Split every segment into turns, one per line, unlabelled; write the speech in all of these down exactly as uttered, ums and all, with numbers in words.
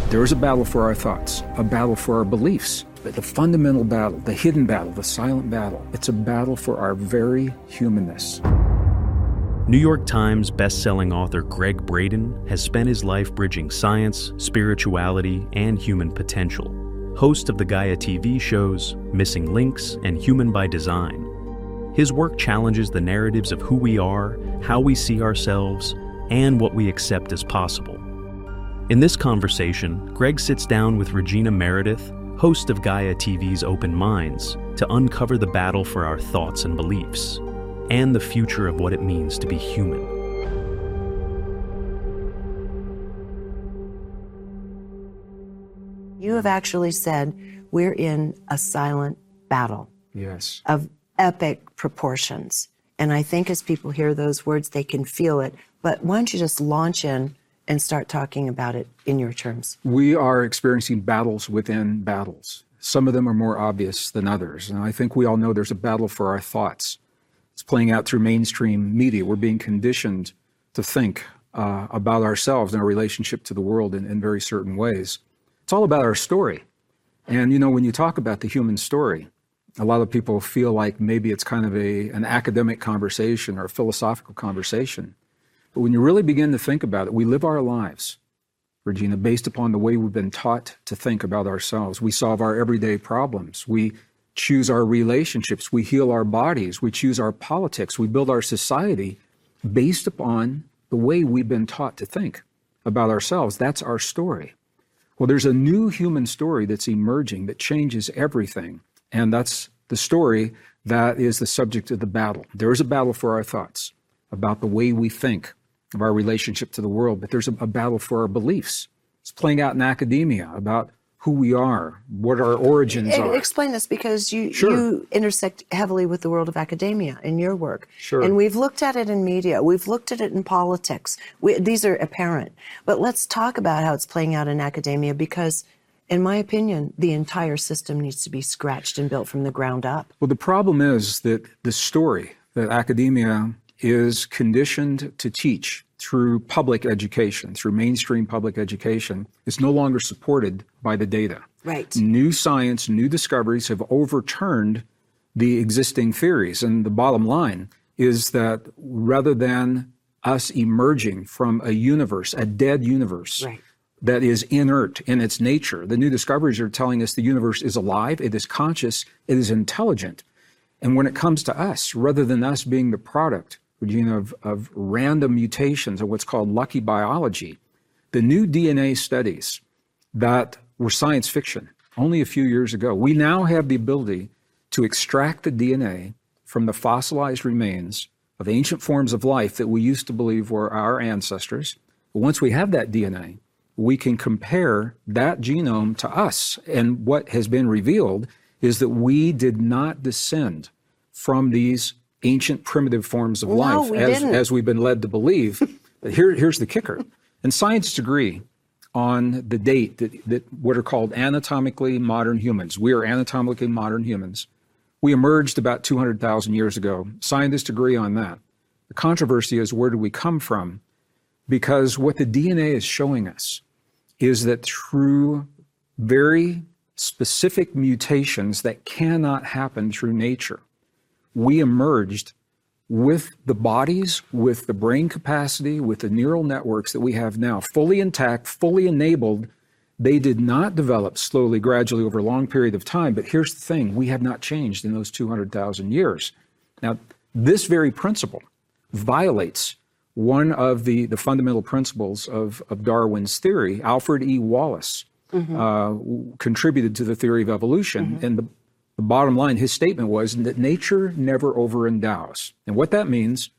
There is a battle for our thoughts, a battle for our beliefs, but the fundamental battle, the hidden battle, the silent battle, it's a battle for our very humanness.
New York Times best-selling author Gregg Braden has spent his life bridging science, spirituality, and human potential. Host of the Gaia T V shows Missing Links and Human by Design. His work challenges the narratives of who we are, how we see ourselves, and what we accept as possible. In this conversation, Gregg sits down with Regina Meredith, host of Gaia T V's Open Minds, to uncover the battle for our thoughts and beliefs, and the future of what it means to be human.
You have actually said we're in a silent battle.
Yes.
Of epic proportions. And I think as people hear those words, they can feel it. But why don't you just launch in and start talking about it in your terms?
We are experiencing battles within battles. Some of them are more obvious than others. And I think we all know there's a battle for our thoughts. It's playing out through mainstream media. We're being conditioned to think uh, about ourselves and our relationship to the world in, in very certain ways. It's all about our story. And, you know, when you talk about the human story, a lot of people feel like maybe it's kind of a an academic conversation or a philosophical conversation. But when you really begin to think about it, we live our lives, Regina, based upon the way we've been taught to think about ourselves. We solve our everyday problems. We choose our relationships. We heal our bodies. We choose our politics. We build our society based upon the way we've been taught to think about ourselves. That's our story. Well, there's a new human story that's emerging that changes everything. And that's the story that is the subject of the battle. There is a battle for our thoughts, about the way we think, of our relationship to the world, but there's a, a battle for our beliefs. It's playing out in academia about who we are, what our origins
and
are.
Explain this, because you,
Sure.
you intersect heavily with the world of academia in your work.
Sure.
And we've looked at it in media. We've looked at it in politics. We, these are apparent. But let's talk about how it's playing out in academia, because in my opinion, the entire system needs to be scratched and built from the ground up.
Well, the problem is that the story that academia is conditioned to teach through public education, through mainstream public education, is no longer supported by the data.
Right.
New science, new discoveries have overturned the existing theories. And the bottom line is that rather than us emerging from a universe, a dead universe,
right.
that is inert in its nature, the new discoveries are telling us the universe is alive, it is conscious, it is intelligent. And when it comes to us, rather than us being the product, Regina, of, of random mutations, or what's called lucky biology, the new D N A studies that were science fiction only a few years ago, we now have the ability to extract the D N A from the fossilized remains of ancient forms of life that we used to believe were our ancestors. But once we have that D N A, we can compare that genome to us. And what has been revealed is that we did not descend from these ancient primitive forms of
no,
life,
we
as,
didn't.
as we've been led to believe. But here, here's the kicker. And scientists agree on the date that, that what are called anatomically modern humans. We are anatomically modern humans. We emerged about two hundred thousand years ago. Scientists agree on that. The controversy is, where do we come from? Because what the D N A is showing us is that through very specific mutations that cannot happen through nature, we emerged with the bodies, with the brain capacity, with the neural networks that we have now, fully intact, fully enabled. They did not develop slowly, gradually over a long period of time. But here's the thing, we have not changed in those two hundred thousand years. Now, this very principle violates one of the, the fundamental principles of, of Darwin's theory. Alfred E. Wallace mm-hmm. uh, contributed to the theory of evolution. Mm-hmm. And the, the bottom line, his statement was that nature never over-endows. And what that means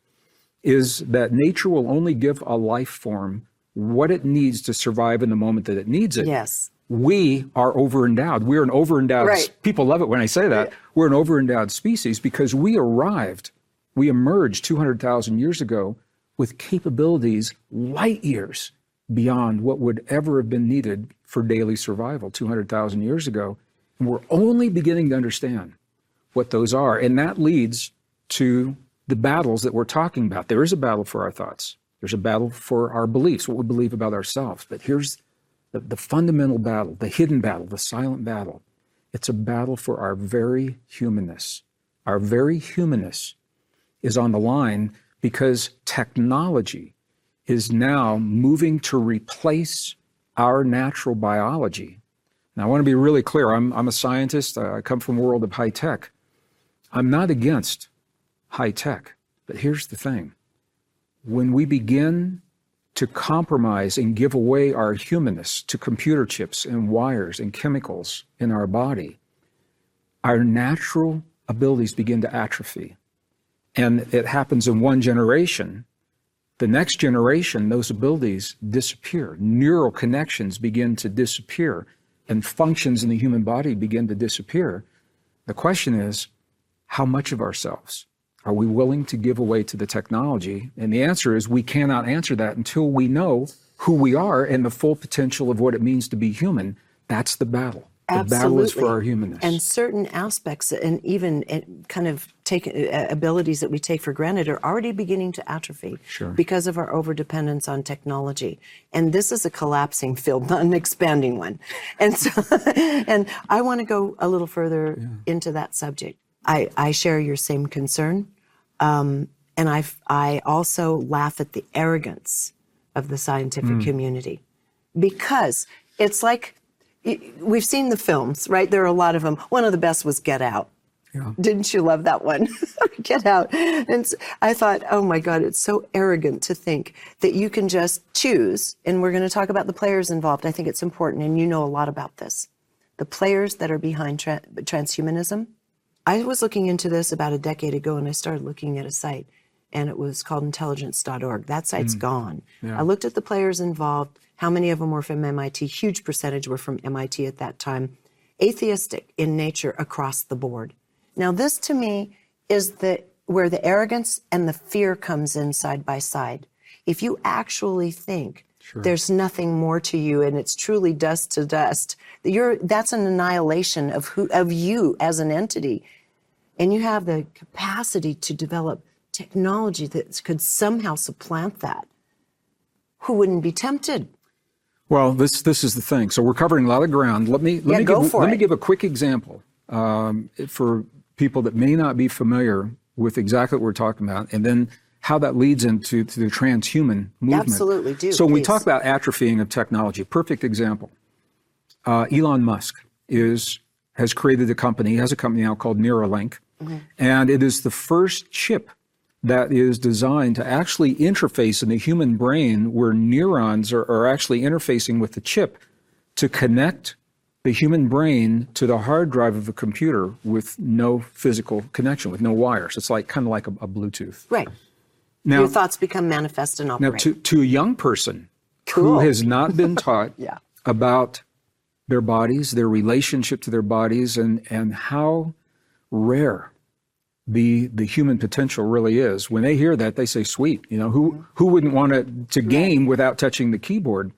is that nature will only give a life form what it needs to survive in the moment that it needs it.
Yes.
We are over-endowed. We're an over-endowed,
right.
people love it when I say that. We're an over-endowed species because we arrived, we emerged two hundred thousand years ago with capabilities light years beyond what would ever have been needed for daily survival two hundred thousand years ago. And we're only beginning to understand what those are. And that leads to the battles that we're talking about. There is a battle for our thoughts. There's a battle for our beliefs, what we believe about ourselves. But here's the, the fundamental battle, the hidden battle, the silent battle. It's a battle for our very humanness. Our very humanness is on the line because technology is now moving to replace our natural biology. Now, I want to be really clear. I'm, I'm a scientist. I come from a world of high tech. I'm not against high tech, but here's the thing. When we begin to compromise and give away our humanness to computer chips and wires and chemicals in our body, our natural abilities begin to atrophy. And it happens in one generation. The next generation, those abilities disappear. Neural connections begin to disappear, and functions in the human body begin to disappear. The question is, how much of ourselves are we willing to give away to the technology? And the answer is we cannot answer that until we know who we are and the full potential of what it means to be human. That's the battle. The
Absolutely.
battle is for our humanness.
And certain aspects and even kind of take, uh, abilities that we take for granted are already beginning to atrophy
Sure.
because of our overdependence on technology. And this is a collapsing field, not an expanding one. And so, and I want to go a little further yeah. into that subject. I, I share your same concern. Um, and I, I also laugh at the arrogance of the scientific mm. community, because it's like, we've seen the films, right? There are a lot of them. One of the best was Get Out. Yeah. Didn't you love that one? Get Out. And I thought, oh my God, it's so arrogant to think that you can just choose. And we're going to talk about the players involved. I think it's important. And you know a lot about this. The players that are behind tra- transhumanism. I was looking into this about a decade ago, and I started looking at a site, and it was called intelligence dot org. That site's mm. gone. Yeah. I looked at the players involved. How many of them were from M I T? Huge percentage were from M I T at that time. Atheistic in nature across the board. Now, this to me is the where the arrogance and the fear comes in side by side. If you actually think sure. there's nothing more to you and it's truly dust to dust, you're, that's an annihilation of who of you as an entity. And you have the capacity to develop technology that could somehow supplant that. Who wouldn't be tempted?
Well, this this is the thing. So we're covering a lot of ground. Let me let
yeah,
me
go
give,
for
let
it.
me give a quick example um, for people that may not be familiar with exactly what we're talking about, and then how that leads into to the transhuman movement.
Absolutely, do.
So when we
please.
talk about atrophying of technology, a perfect example. Uh, Elon Musk is has created a company. He has a company now called Neuralink, mm-hmm. and it is the first chip that is designed to actually interface in the human brain, where neurons are, are actually interfacing with the chip to connect the human brain to the hard drive of a computer with no physical connection, with no wires. It's like kind of like a, a Bluetooth.
Right.
Now,
your thoughts become manifest and operate.
Now, to, to a young person
cool.
who has not been taught
yeah.
about their bodies, their relationship to their bodies, and, and how rare the the human potential really is. When they hear that, they say, sweet, you know, who who wouldn't want to, to game without touching the keyboard?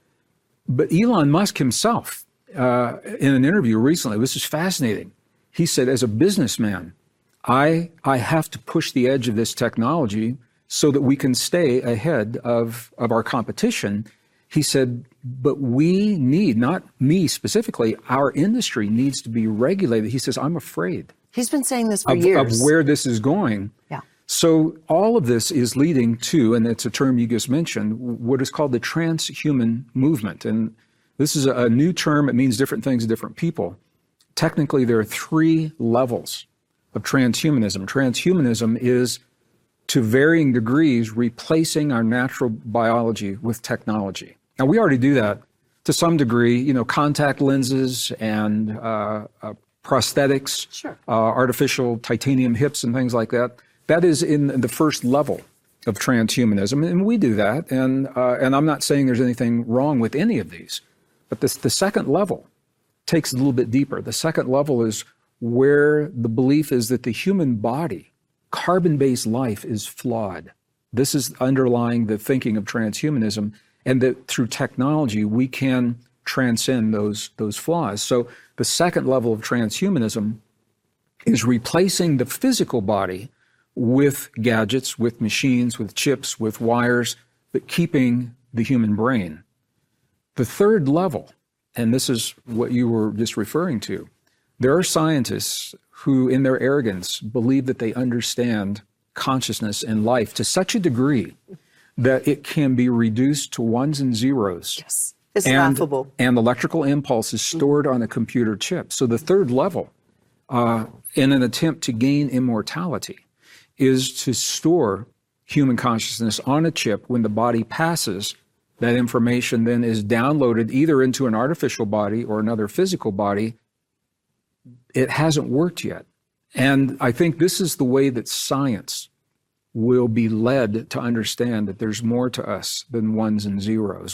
But Elon Musk himself, uh, in an interview recently, this is fascinating. He said, as a businessman, I I have to push the edge of this technology so that we can stay ahead of, of our competition. He said, but we need, not me specifically, our industry needs to be regulated. He says, I'm afraid. He's been saying this for of, years. Of where this is going.
Yeah.
So all of this is leading to, and it's a term you just mentioned, what is called the transhuman movement. And this is a, a new term. It means different things to different people. Technically, there are three levels of transhumanism. Transhumanism is, to varying degrees, replacing our natural biology with technology. Now, we already do that to some degree, you know, contact lenses and uh, uh, prosthetics,
sure.
uh, artificial titanium hips and things like that. That is in the first level of transhumanism, and we do that. And uh, and I'm not saying there's anything wrong with any of these, but this, the second level takes a little bit deeper. The second level is where the belief is that the human body, carbon-based life, is flawed. This is underlying the thinking of transhumanism, and that through technology we can transcend those those flaws. So the second level of transhumanism is replacing the physical body with gadgets, with machines, with chips, with wires, but keeping the human brain. The third level, and this is what you were just referring to, there are scientists who, in their arrogance, believe that they understand consciousness and life to such a degree that it can be reduced to ones and zeros.
Yes, it's
and,
laughable.
And electrical impulse is stored on a computer chip. So the third level, uh, in an attempt to gain immortality, is to store human consciousness on a chip. When the body passes, that information then is downloaded either into an artificial body or another physical body. It hasn't worked yet. And I think this is the way that science will be led to understand that there's more to us than ones and zeros.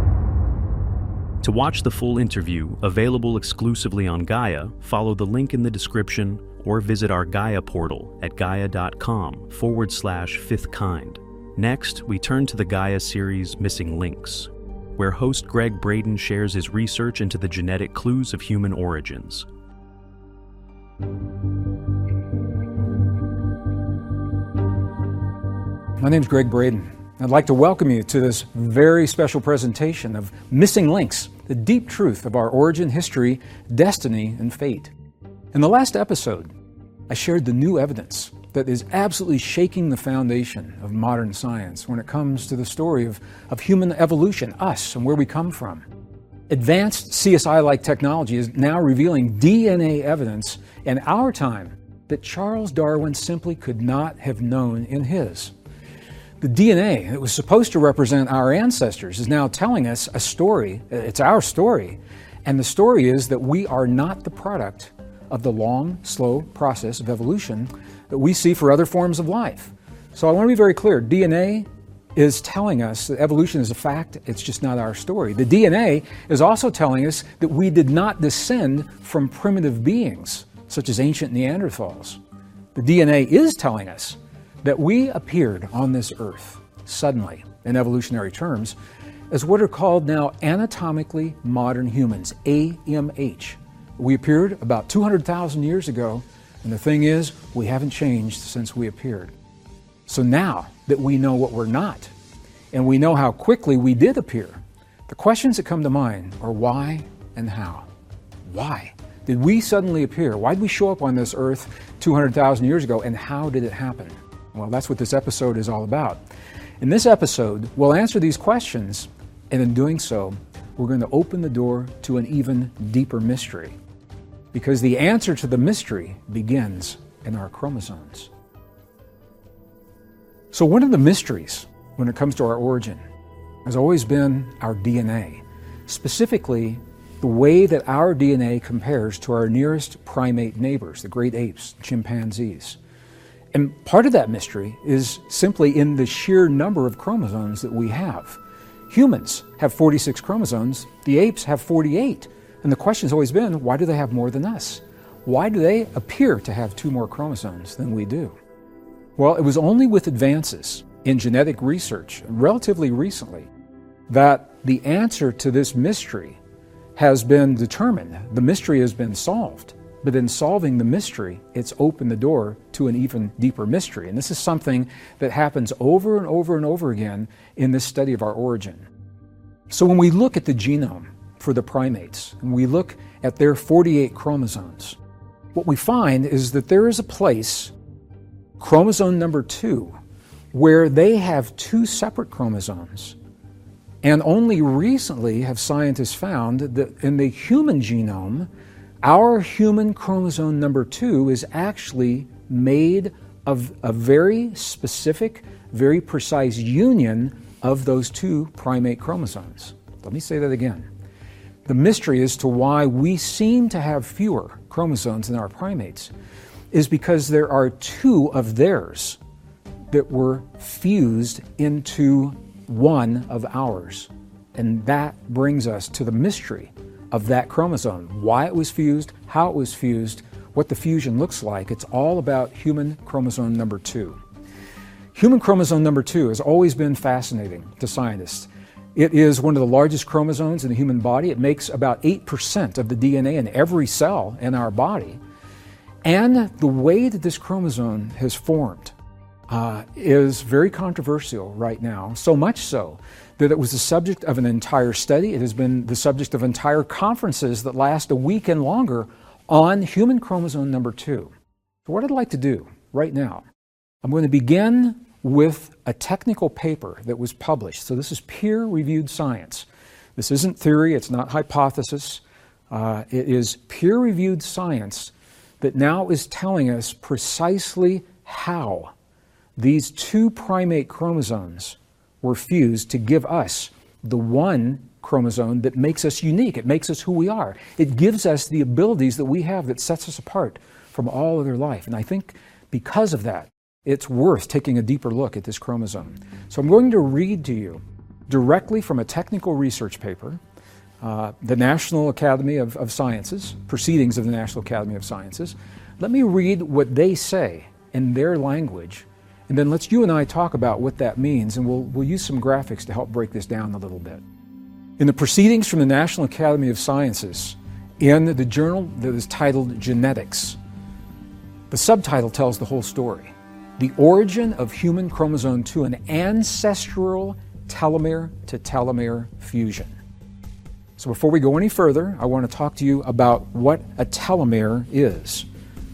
To watch the full interview, available exclusively on Gaia, follow the link in the description or visit our Gaia portal at gaia.com forward slash fifth kind. Next, we turn to the Gaia series Missing Links, where host Gregg Braden shares his research into the genetic clues of human origins.
My name is Gregg Braden. I'd like to welcome you to this very special presentation of Missing Links, the deep truth of our origin, history, destiny, and fate. In the last episode, I shared the new evidence that is absolutely shaking the foundation of modern science when it comes to the story of, of human evolution, us, and where we come from. Advanced C S I-like technology is now revealing D N A evidence in our time that Charles Darwin simply could not have known in his. The D N A that was supposed to represent our ancestors is now telling us a story. It's our story. And the story is that we are not the product of the long, slow process of evolution that we see for other forms of life. So I want to be very clear. D N A is telling us that evolution is a fact. It's just not our story. The D N A is also telling us that we did not descend from primitive beings, such as ancient Neanderthals. The D N A is telling us that we appeared on this earth suddenly, in evolutionary terms, as what are called now anatomically modern humans, A M H. We appeared about two hundred thousand years ago, and the thing is, we haven't changed since we appeared. So now that we know what we're not, and we know how quickly we did appear, the questions that come to mind are why and how. Why did we suddenly appear? Why did we show up on this earth two hundred thousand years ago, and how did it happen? Well, that's what this episode is all about. In this episode, we'll answer these questions, and in doing so, we're going to open the door to an even deeper mystery. Because the answer to the mystery begins in our chromosomes. So one of the mysteries when it comes to our origin has always been our D N A, specifically the way that our D N A compares to our nearest primate neighbors, the great apes, chimpanzees. And part of that mystery is simply in the sheer number of chromosomes that we have. Humans have forty-six chromosomes, the apes have forty-eight. And the question has always been, why do they have more than us? Why do they appear to have two more chromosomes than we do? Well, it was only with advances in genetic research, relatively recently, that the answer to this mystery has been determined. The mystery has been solved. But in solving the mystery, it's opened the door to an even deeper mystery. And this is something that happens over and over and over again in this study of our origin. So when we look at the genome for the primates, and we look at their forty-eight chromosomes, what we find is that there is a place, chromosome number two, where they have two separate chromosomes. And only recently have scientists found that in the human genome, our human chromosome number two is actually made of a very specific, very precise union of those two primate chromosomes. Let me say that again. The mystery as to why we seem to have fewer chromosomes than our primates is because there are two of theirs that were fused into one of ours. And that brings us to the mystery of that chromosome, why it was fused, how it was fused, what the fusion looks like. It's all about human chromosome number two. Human chromosome number two has always been fascinating to scientists. It is one of the largest chromosomes in the human body. It makes about eight percent of the D N A in every cell in our body. And the way that this chromosome has formed, uh, is very controversial right now, so much so that it was the subject of an entire study. It has been the subject of entire conferences that last a week and longer on human chromosome number two. So what I'd like to do right now, I'm going to begin with a technical paper that was published. So this is peer-reviewed science. This isn't theory, it's not hypothesis. Uh, it is peer-reviewed science that now is telling us precisely how these two primate chromosomes were fused to give us the one chromosome that makes us unique. It makes us who we are. It gives us the abilities that we have that sets us apart from all other life. And I think because of that, it's worth taking a deeper look at this chromosome. So I'm going to read to you directly from a technical research paper, uh, the National Academy of, of Sciences, Proceedings of the National Academy of Sciences. Let me read what they say in their language, and then let's you and I talk about what that means, and we'll, we'll use some graphics to help break this down a little bit. In the Proceedings from the National Academy of Sciences, in the journal that is titled Genetics, the subtitle tells the whole story. The origin of human chromosome two, an ancestral telomere-to-telomere fusion. So before we go any further, I want to talk to you about what a telomere is.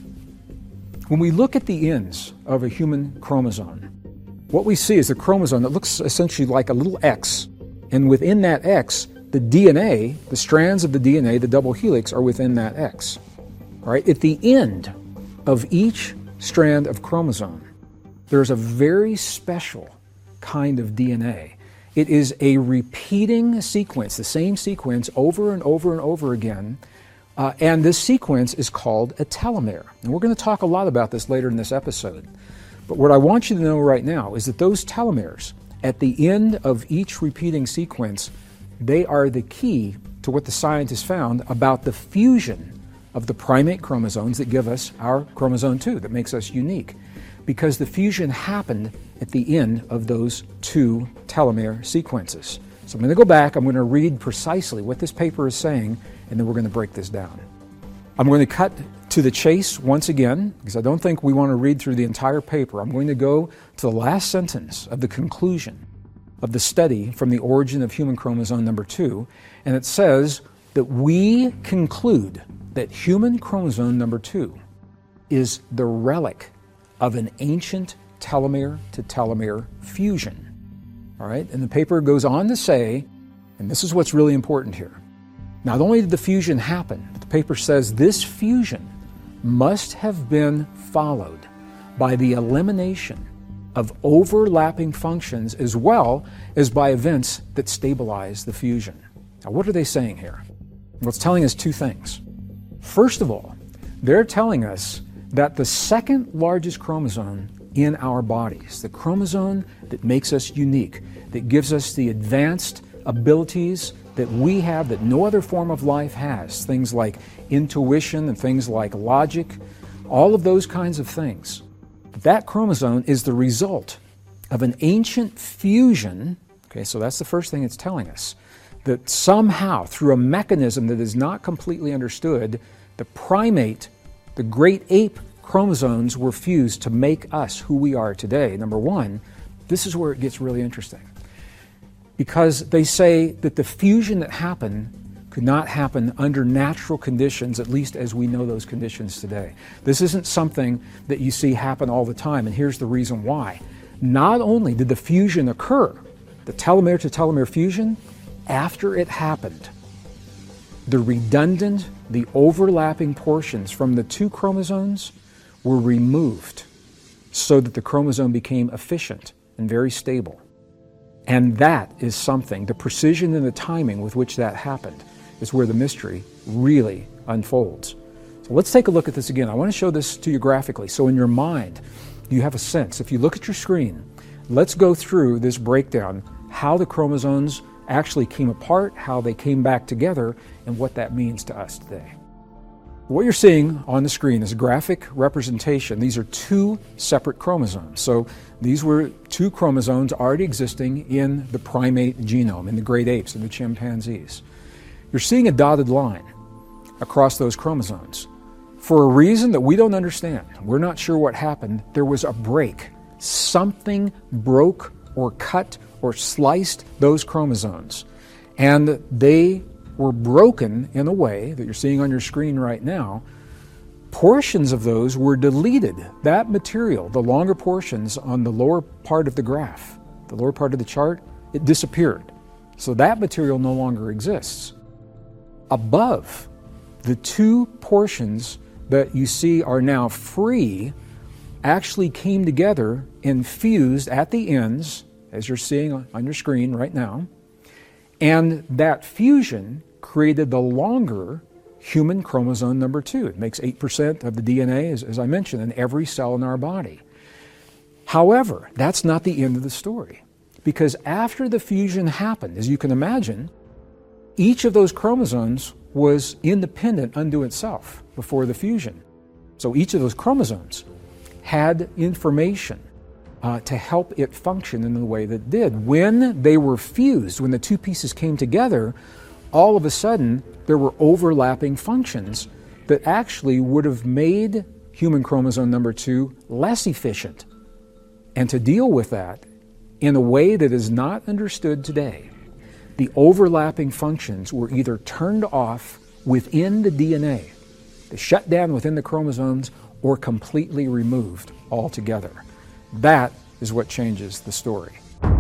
When we look at the ends of a human chromosome, what we see is a chromosome that looks essentially like a little X, and within that X, the D N A, the strands of the D N A, the double helix, are within that X. All right? At the end of each strand of chromosome, there's a very special kind of D N A. It is a repeating sequence, the same sequence over and over and over again, uh, and this sequence is called a telomere. And we're going to talk a lot about this later in this episode. But what I want you to know right now is that those telomeres, at the end of each repeating sequence, they are the key to what the scientists found about the fusion of the primate chromosomes that give us our chromosome two, that makes us unique. Because the fusion happened at the end of those two telomere sequences. So I'm going to go back, I'm going to read precisely what this paper is saying, and then we're going to break this down. I'm going to cut to the chase once again, because I don't think we want to read through the entire paper. I'm going to go to the last sentence of the conclusion of the study from the origin of human chromosome number two, and it says that we conclude that human chromosome number two is the relic of an ancient telomere-to-telomere fusion. All right, and the paper goes on to say, and this is what's really important here, not only did the fusion happen, but the paper says this fusion must have been followed by the elimination of overlapping functions as well as by events that stabilize the fusion. Now, what are they saying here? Well, it's telling us two things. First of all, they're telling us that the second largest chromosome in our bodies, the chromosome that makes us unique, that gives us the advanced abilities that we have that no other form of life has, things like intuition and things like logic, all of those kinds of things. That chromosome is the result of an ancient fusion. Okay, so that's the first thing it's telling us, that somehow through a mechanism that is not completely understood, the primate, the great ape chromosomes were fused to make us who we are today. Number one, this is where it gets really interesting, because they say that the fusion that happened could not happen under natural conditions, at least as we know those conditions today. This isn't something that you see happen all the time, and here's the reason why. Not only did the fusion occur, the telomere-to-telomere fusion, after it happened, the redundant, the overlapping portions from the two chromosomes were removed so that the chromosome became efficient and very stable. And that is something, the precision and the timing with which that happened is where the mystery really unfolds. So let's take a look at this again. I want to show this to you graphically. So in your mind, you have a sense. If you look at your screen, let's go through this breakdown, how the chromosomes actually came apart, how they came back together, and what that means to us today. What you're seeing on the screen is a graphic representation. These are two separate chromosomes. So these were two chromosomes already existing in the primate genome, in the great apes, in the chimpanzees. You're seeing a dotted line across those chromosomes. For a reason that we don't understand, we're not sure what happened, there was a break something broke or cut or sliced those chromosomes. And they were broken in a way that you're seeing on your screen right now. Portions of those were deleted. That material, the longer portions on the lower part of the graph, the lower part of the chart, it disappeared. So that material no longer exists. Above, the two portions that you see are now free actually came together and fused at the ends, as you're seeing on your screen right now. And that fusion created the longer human chromosome number two. It makes eight percent of the D N A, as, as I mentioned, in every cell in our body. However, that's not the end of the story. Because after the fusion happened, as you can imagine, each of those chromosomes was independent unto itself before the fusion. So each of those chromosomes had information uh, to help it function in the way that it did. When they were fused, when the two pieces came together, all of a sudden there were overlapping functions that actually would have made human chromosome number two less efficient. And to deal with that in a way that is not understood today, the overlapping functions were either turned off within the D N A, they shut down within the chromosomes, or completely removed altogether. That is what changes the story.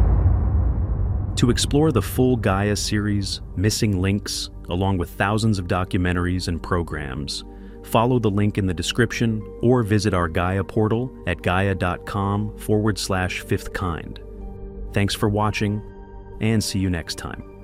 To explore the full Gaia series, Missing Links, along with thousands of documentaries and programs, follow the link in the description or visit our Gaia portal at gaia.com forward slash fifth kind. Thanks for watching, and see you next time.